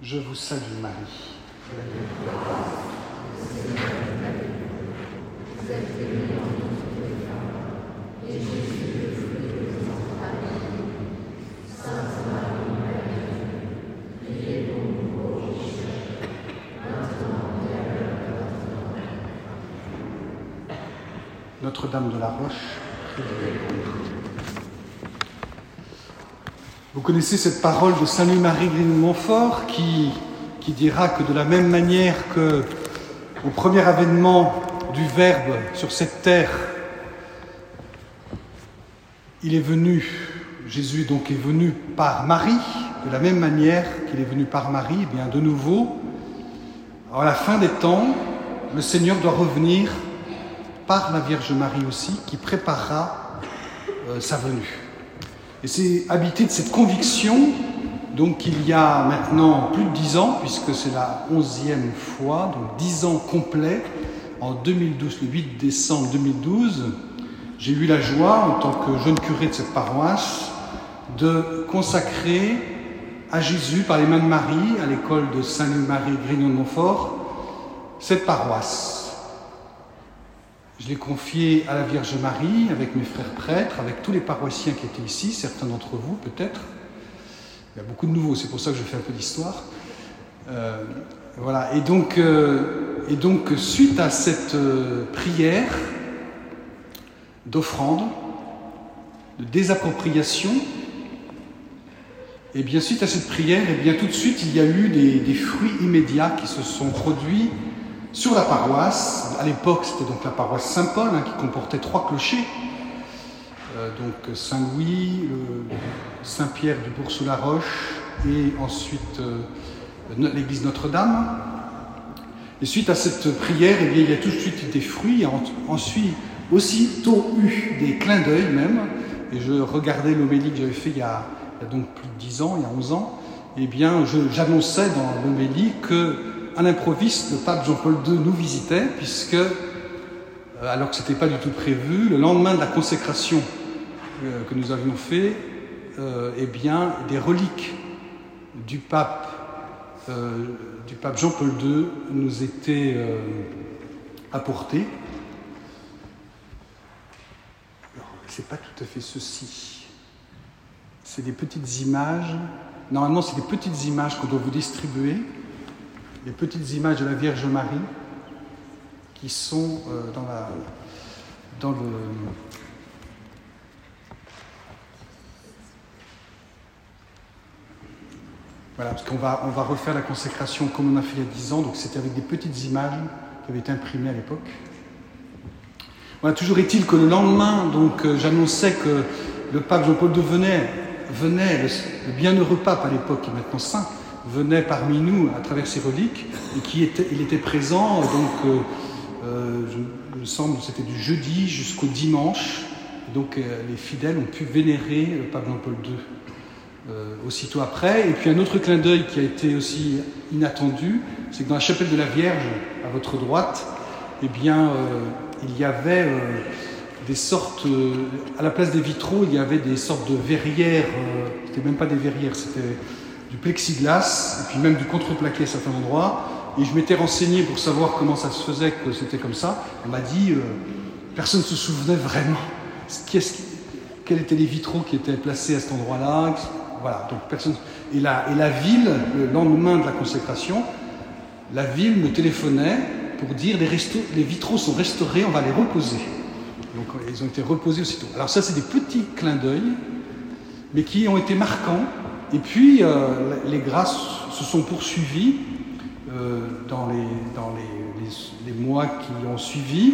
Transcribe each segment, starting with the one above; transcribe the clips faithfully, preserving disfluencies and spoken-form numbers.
Je vous salue Marie. Vous êtes bénie entre toutes les femmes, et Jésus, le fruit de vos entrailles, Sainte Marie, Mère de Dieu, priez pour nous pauvres pécheurs, maintenant et à l'heure de notre mort. Notre-Dame de la Roche, priez pour nous. Vous connaissez cette parole de saint Louis-Marie Grignon de Montfort qui, qui dira que de la même manière que au premier avènement du Verbe sur cette terre, il est venu, Jésus donc est venu par Marie, de la même manière qu'il est venu par Marie, eh bien de nouveau, à la fin des temps, le Seigneur doit revenir par la Vierge Marie aussi, qui préparera euh, sa venue. Et c'est habité de cette conviction, donc qu'il y a maintenant plus de dix ans, puisque c'est la onzième fois, donc dix ans complets, en deux mille douze, le huit décembre deux mille douze, j'ai eu la joie, en tant que jeune curé de cette paroisse, de consacrer à Jésus, par les mains de Marie, à l'école de saint Louis-Marie Grignon de Montfort, cette paroisse. Je l'ai confié à la Vierge Marie, avec mes frères prêtres, avec tous les paroissiens qui étaient ici, certains d'entre vous peut-être. Il y a beaucoup de nouveaux, c'est pour ça que je fais un peu d'histoire. Euh, voilà. Et donc, euh, et donc, suite à cette euh, prière d'offrande, de désappropriation, et bien suite à cette prière, et bien tout de suite, il y a eu des, des fruits immédiats qui se sont produits sur la paroisse. À l'époque, c'était donc la paroisse Saint-Paul, hein, qui comportait trois clochers. Euh, donc Saint-Louis, euh, Saint-Pierre du Bourg-sous-la-Roche et ensuite euh, l'église Notre-Dame. Et suite à cette prière, eh bien, il y a tout de suite des fruits. Il y a ensuite aussitôt eu des clins d'œil même. Et je regardais l'homélie que j'avais fait il y, a, il y a donc plus de dix ans, il y a onze ans. Eh bien, je, j'annonçais dans l'homélie que à l'improviste, le pape Jean-Paul deux nous visitait, puisque, euh, alors que ce n'était pas du tout prévu, le lendemain de la consécration euh, que nous avions fait, euh, eh bien, des reliques du pape, euh, du pape Jean-Paul deux nous étaient euh, apportées. Alors, c'est pas tout à fait ceci. C'est des petites images. Normalement, c'est des petites images qu'on doit vous distribuer. Les petites images de la Vierge Marie qui sont euh, dans, la, dans le... Voilà, parce qu'on va, on va refaire la consécration comme on a fait il y a dix ans, donc c'était avec des petites images qui avaient été imprimées à l'époque. Voilà, toujours est-il que le lendemain, donc, euh, j'annonçais que le pape Jean-Paul deux venait, venait le, le bienheureux pape à l'époque, qui est maintenant saint, venait parmi nous à travers ses reliques et qui était, il était présent, donc euh, euh, je, il me semble que c'était du jeudi jusqu'au dimanche, et donc euh, les fidèles ont pu vénérer le pape Jean-Paul deux euh, aussitôt après. Et puis un autre clin d'œil qui a été aussi inattendu, c'est que dans la chapelle de la Vierge, à votre droite, eh bien euh, il y avait euh, des sortes, euh, à la place des vitraux, il y avait des sortes de verrières, euh, c'était même pas des verrières, c'était du plexiglas, et puis même du contreplaqué à certains endroits. Et je m'étais renseigné pour savoir comment ça se faisait que c'était comme ça. On m'a dit, euh, personne ne se souvenait vraiment qu'est-ce, quels étaient les vitraux qui étaient placés à cet endroit-là. Voilà, donc personne. Et la, et la ville, le lendemain de la consécration, la ville me téléphonait pour dire les, resto, les vitraux sont restaurés, on va les reposer. Donc ils ont été reposés aussitôt. Alors ça, c'est des petits clins d'œil, mais qui ont été marquants. Et puis, euh, les grâces se sont poursuivies euh, dans, les, dans les, les, les mois qui ont suivi.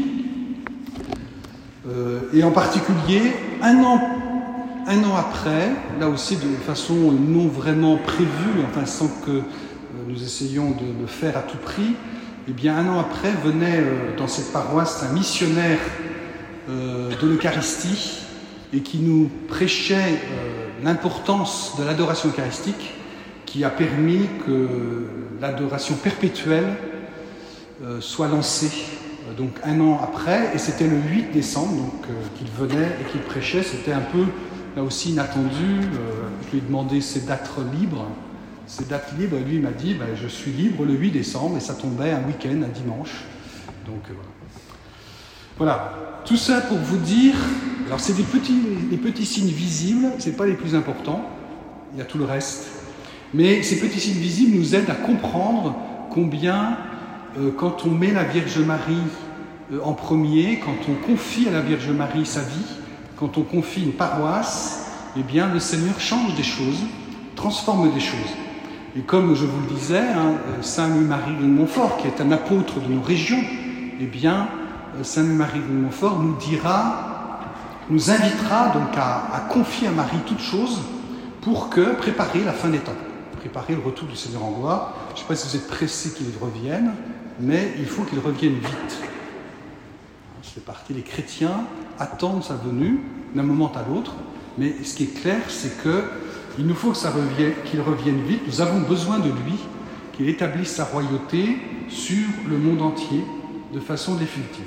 Euh, et en particulier, un an, un an après, là aussi de façon non vraiment prévue, enfin sans que euh, nous essayions de le faire à tout prix, eh bien un an après venait euh, dans cette paroisse un missionnaire euh, de l'Eucharistie et qui nous prêchait euh, l'importance de l'adoration eucharistique, qui a permis que l'adoration perpétuelle euh, soit lancée euh, donc un an après, et c'était le huit décembre donc, euh, qu'il venait et qu'il prêchait. C'était un peu là aussi inattendu. Euh, je lui ai demandé ses dates libres, ses dates libres. Et lui, il m'a dit, ben, je suis libre le huit décembre, et ça tombait un week-end, un dimanche. Donc euh, voilà. Voilà. Tout ça pour vous dire, alors c'est des petits, des petits signes visibles, ce n'est pas les plus importants, il y a tout le reste. Mais ces petits signes visibles nous aident à comprendre combien, euh, quand on met la Vierge Marie euh, en premier, quand on confie à la Vierge Marie sa vie, quand on confie une paroisse, eh bien le Seigneur change des choses, transforme des choses. Et comme je vous le disais, hein, Saint Louis-Marie de Montfort, qui est un apôtre de nos régions, eh bien Saint Louis-Marie de Montfort nous dira, nous invitera donc à, à confier à Marie toutes choses pour que préparer la fin des temps, préparer le retour du Seigneur en gloire. Je ne sais pas si vous êtes pressés qu'il revienne, mais il faut qu'il revienne vite. C'est parti, les chrétiens attendent sa venue d'un moment à l'autre, mais ce qui est clair, c'est qu'il nous faut que ça revienne, qu'il revienne vite. Nous avons besoin de lui, qu'il établisse sa royauté sur le monde entier de façon définitive.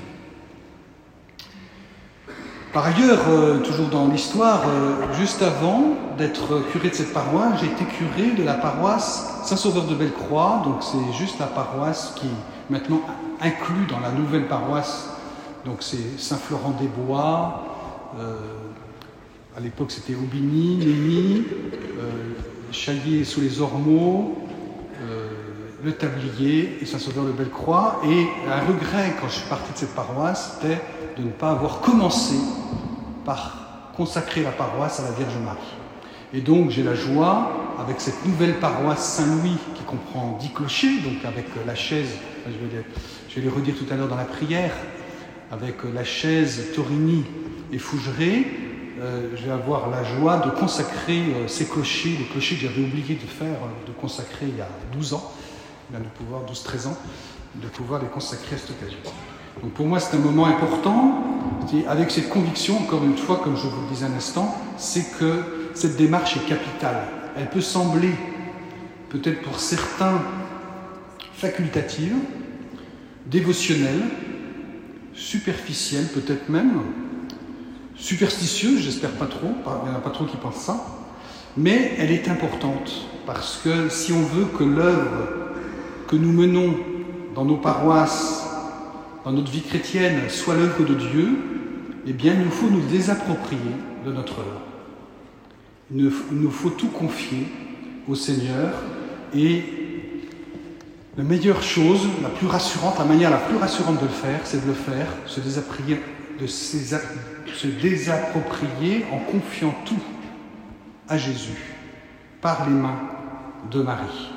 Par ailleurs, euh, toujours dans l'histoire, euh, juste avant d'être curé de cette paroisse, j'ai été curé de la paroisse Saint-Sauveur de Bellecroix, donc c'est juste la paroisse qui est maintenant inclue dans la nouvelle paroisse. Donc c'est Saint-Florent-des-Bois, euh, à l'époque c'était Aubigny, Mény, euh, Chaillé sous les Ormeaux, euh, Le Tablier et Saint-Sauveur de Bellecroix. Et un regret quand je suis parti de cette paroisse, c'était de ne pas avoir commencé par consacrer la paroisse à la Vierge Marie. Et donc j'ai la joie, avec cette nouvelle paroisse Saint-Louis qui comprend dix clochers, donc avec la chaise, je vais les, je vais les redire tout à l'heure dans la prière, avec la chaise Torigny et Fougeray, euh, je vais avoir la joie de consacrer euh, ces clochers, les clochers que j'avais oublié de faire, euh, de consacrer il y a douze ans, de pouvoir, douze treize ans, de pouvoir les consacrer à cette occasion. Donc pour moi c'est un moment important, avec cette conviction, encore une fois, comme je vous le disais un instant, c'est que cette démarche est capitale. Elle peut sembler, peut-être pour certains, facultative, dévotionnelle, superficielle peut-être même, superstitieuse, j'espère pas trop, il n'y en a pas trop qui pensent ça, mais elle est importante, parce que si on veut que l'œuvre que nous menons dans nos paroisses, dans notre vie chrétienne, soit l'œuvre de Dieu, eh bien il nous faut nous désapproprier de notre œuvre. Il nous faut tout confier au Seigneur, et la meilleure chose, la plus rassurante, la manière la plus rassurante de le faire, c'est de le faire, se désapproprier, de se désapproprier en confiant tout à Jésus, par les mains de Marie.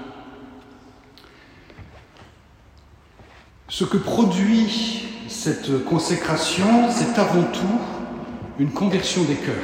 Ce que produit cette consécration, c'est avant tout une conversion des cœurs.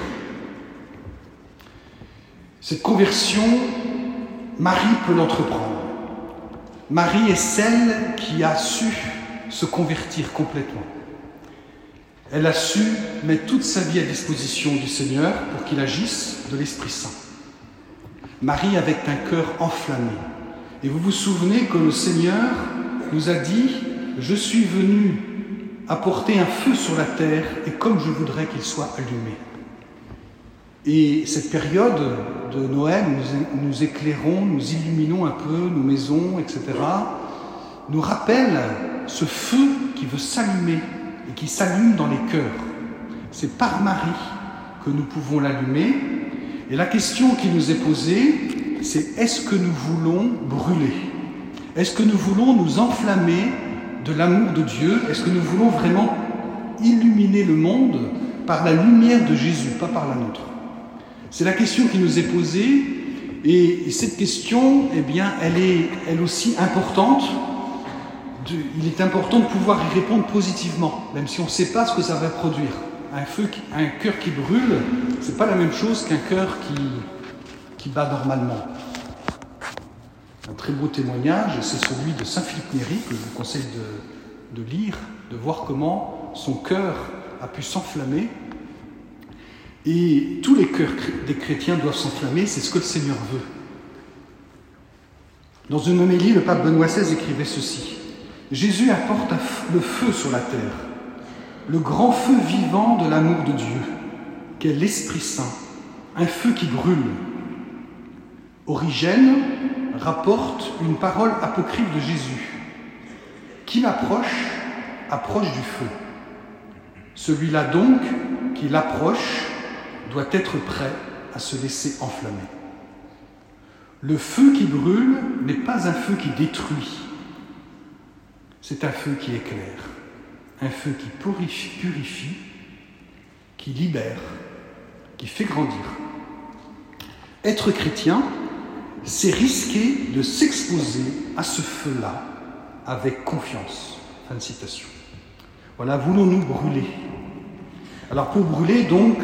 Cette conversion, Marie peut l'entreprendre. Marie est celle qui a su se convertir complètement. Elle a su mettre toute sa vie à disposition du Seigneur pour qu'il agisse de l'Esprit Saint. Marie avait un cœur enflammé. Et vous vous souvenez que le Seigneur nous a dit « Je suis venu apporter un feu sur la terre et comme je voudrais qu'il soit allumé. » Et cette période de Noël, nous, nous éclairons, nous illuminons un peu nos maisons, et cetera, nous rappelle ce feu qui veut s'allumer et qui s'allume dans les cœurs. C'est par Marie que nous pouvons l'allumer. Et la question qui nous est posée, c'est est-ce que nous voulons brûler? Est-ce que nous voulons nous enflammer de l'amour de Dieu? Est-ce que nous voulons vraiment illuminer le monde par la lumière de Jésus, pas par la nôtre? C'est la question qui nous est posée, et cette question, eh bien, elle est elle aussi importante. De, il est important de pouvoir y répondre positivement, même si on ne sait pas ce que ça va produire. Un feu, qui, un cœur qui brûle, c'est pas la même chose qu'un cœur qui, qui bat normalement. Un très beau témoignage, c'est celui de saint Philippe Néri, que je vous conseille de, de lire, de voir comment son cœur a pu s'enflammer. Et tous les cœurs des chrétiens doivent s'enflammer, c'est ce que le Seigneur veut. Dans une homélie, le pape Benoît seize écrivait ceci: « Jésus apporte le feu sur la terre, le grand feu vivant de l'amour de Dieu, qu'est l'Esprit Saint, un feu qui brûle. Origène rapporte une parole apocryphe de Jésus. Qui m'approche, approche du feu. Celui-là donc qui l'approche doit être prêt à se laisser enflammer. Le feu qui brûle n'est pas un feu qui détruit, c'est un feu qui éclaire, un feu qui purifie, purifie, qui libère, qui fait grandir. Être chrétien, c'est risquer de s'exposer à ce feu-là avec confiance. Fin de citation. Voilà, voulons-nous brûler? Alors pour brûler donc,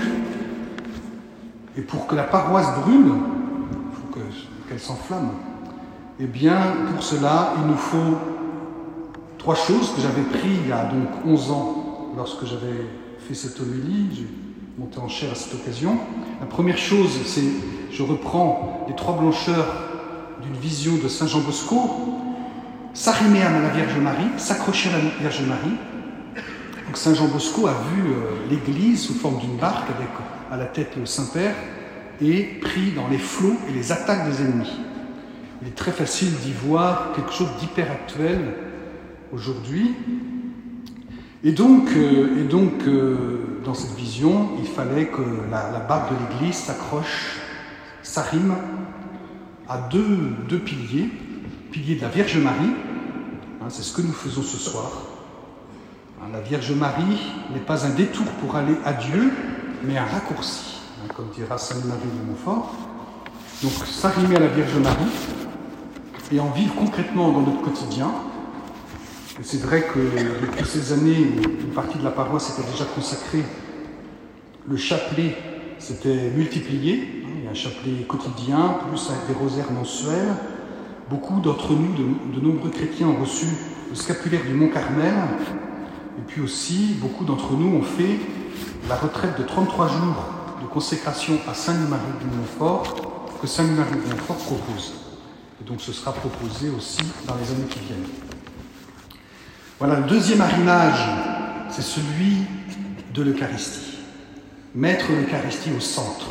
et pour que la paroisse brûle, il faut que, qu'elle s'enflamme, eh bien pour cela il nous faut trois choses que j'avais prises il y a donc onze ans lorsque j'avais fait cette homélie, j'ai monté en chair à cette occasion. La première chose, c'est, je reprends les trois blancheurs d'une vision de Saint Jean Bosco, s'arrimer à la Vierge Marie, s'accrocher à la Vierge Marie. Donc Saint Jean Bosco a vu euh, l'Église sous forme d'une barque avec à la tête le Saint-Père et pris dans les flots et les attaques des ennemis. Il est très facile d'y voir quelque chose d'hyper actuel aujourd'hui. Et donc, euh, et donc euh, dans cette vision, il fallait que la, la barque de l'Église s'accroche, s'arrime à deux, deux piliers, piliers de la Vierge Marie, hein, c'est ce que nous faisons ce soir. Hein, la Vierge Marie n'est pas un détour pour aller à Dieu, mais un raccourci, hein, comme dira Sainte Marie de Montfort. Donc s'arrimer à la Vierge Marie et en vivre concrètement dans notre quotidien. Et c'est vrai que depuis ces années, une partie de la paroisse était déjà consacrée. Le chapelet s'était multiplié. Il y a un chapelet quotidien, plus avec des rosaires mensuels. Beaucoup d'entre nous, de, de nombreux chrétiens, ont reçu le scapulaire du Mont Carmel. Et puis aussi, beaucoup d'entre nous ont fait la retraite de trente-trois jours de consécration à Saint-Louis-Marie de Montfort, que Saint-Louis-Marie de Montfort propose. Et donc ce sera proposé aussi dans les années qui viennent. Voilà, le deuxième arrimage, c'est celui de l'Eucharistie. Mettre l'Eucharistie au centre.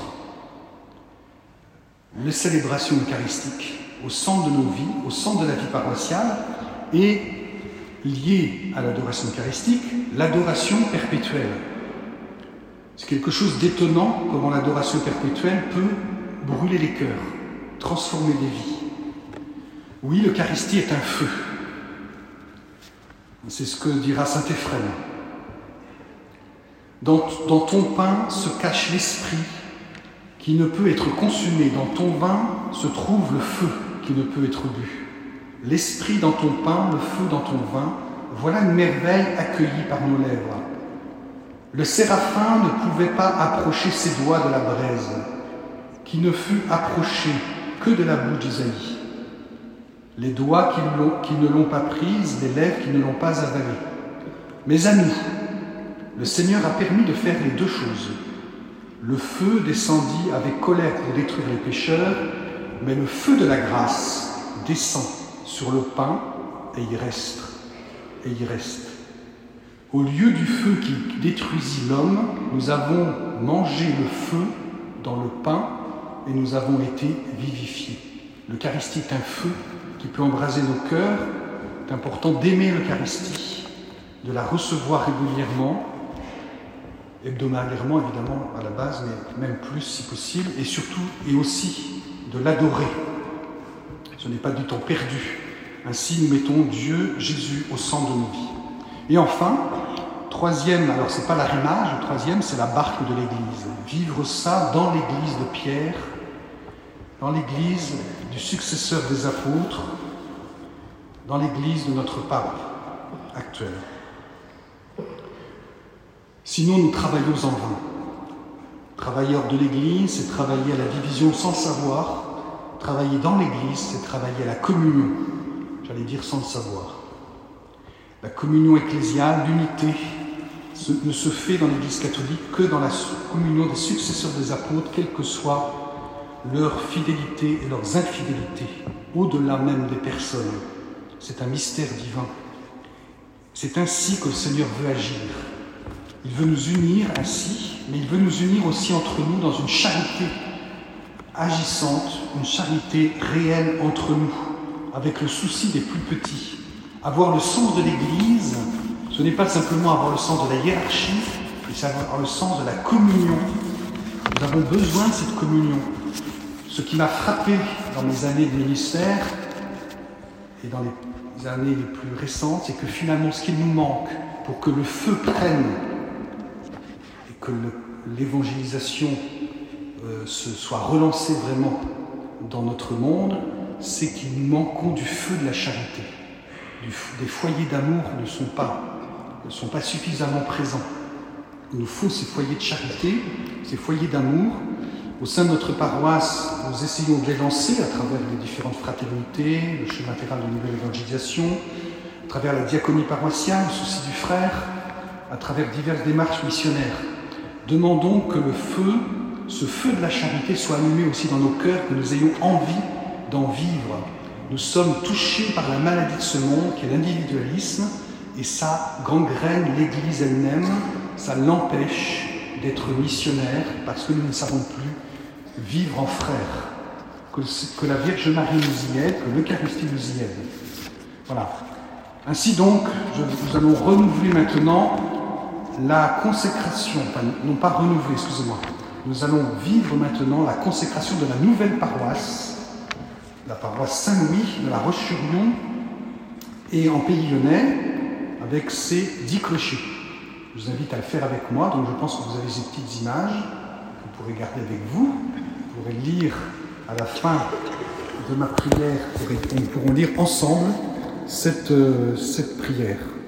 La célébration eucharistique au centre de nos vies, au centre de la vie paroissiale, et liée à l'adoration eucharistique, l'adoration perpétuelle. C'est quelque chose d'étonnant comment l'adoration perpétuelle peut brûler les cœurs, transformer des vies. Oui, l'Eucharistie est un feu. C'est ce que dira saint Éphrem. Dans, dans ton pain se cache l'esprit qui ne peut être consumé. Dans ton vin se trouve le feu qui ne peut être bu. L'esprit dans ton pain, le feu dans ton vin, voilà une merveille accueillie par nos lèvres. Le séraphin ne pouvait pas approcher ses doigts de la braise, qui ne fut approché que de la bouche d'Isaïe. Les doigts qui, l'ont, qui ne l'ont pas prise, les lèvres qui ne l'ont pas avalée. Mais à nous, le Seigneur a permis de faire les deux choses. Le feu descendit avec colère pour détruire les pécheurs, mais le feu de la grâce descend sur le pain et y reste. Et y reste. Au lieu du feu qui détruisit l'homme, nous avons mangé le feu dans le pain et nous avons été vivifiés. L'Eucharistie est un feu qui peut embraser nos cœurs. C'est important d'aimer l'Eucharistie, de la recevoir régulièrement, hebdomadairement évidemment à la base, mais même plus si possible, et surtout et aussi de l'adorer. Ce n'est pas du temps perdu. Ainsi, nous mettons Dieu, Jésus, au centre de nos vies. Et enfin, troisième, alors c'est pas l'arrimage, le troisième, c'est la barque de l'Église. Vivre ça dans l'Église de Pierre, dans l'Église du successeur des apôtres, dans l'Église de notre pape actuel. Sinon, nous travaillons en vain. Travailleurs de l'Église, c'est travailler à la division sans savoir. Travailler dans l'Église, c'est travailler à la communion. J'allais dire sans le savoir. La communion ecclésiale, l'unité, ne se fait dans l'Église catholique que dans la communion des successeurs des apôtres, quelle que soit leur fidélité et leurs infidélités, au-delà même des personnes. C'est un mystère divin. C'est ainsi que le Seigneur veut agir. Il veut nous unir ainsi, mais il veut nous unir aussi entre nous dans une charité, agissante, une charité réelle entre nous, avec le souci des plus petits. Avoir le sens de l'Église, ce n'est pas simplement avoir le sens de la hiérarchie, mais c'est avoir le sens de la communion. Nous avons besoin de cette communion. Ce qui m'a frappé dans mes années de ministère, et dans les années les plus récentes, c'est que finalement, ce qu'il nous manque pour que le feu prenne et que le, l'évangélisation euh, se soit relancée vraiment dans notre monde, c'est qu'il nous manquons du feu de la charité. Du, des foyers d'amour ne sont pas, ne sont pas suffisamment présents. Il nous faut ces foyers de charité, ces foyers d'amour. Au sein de notre paroisse, nous essayons de les lancer à travers les différentes fraternités, le chemin terrain de nouvelle évangélisation, à travers la diaconie paroissiale, le souci du frère, à travers diverses démarches missionnaires. Demandons que le feu, ce feu de la charité, soit allumé aussi dans nos cœurs, que nous ayons envie d'en vivre. Nous sommes touchés par la maladie de ce monde, qui est l'individualisme, et ça gangrène l'Église elle-même, ça l'empêche d'être missionnaire, parce que nous ne savons plus vivre en frères, que, que la Vierge Marie nous y aide, que l'Eucharistie nous y aide. Voilà. Ainsi donc, je, nous allons renouveler maintenant la consécration, enfin non pas renouveler, excusez-moi, nous allons vivre maintenant la consécration de la nouvelle paroisse, la paroisse Saint-Louis de la Roche-sur-Yon et en Pays Lyonnais, avec ses dix clochers. Je vous invite à le faire avec moi, donc je pense que vous avez ces petites images que vous pourrez garder avec vous. Vous pourrez lire à la fin de ma prière, nous pourrons lire ensemble cette, euh, cette prière.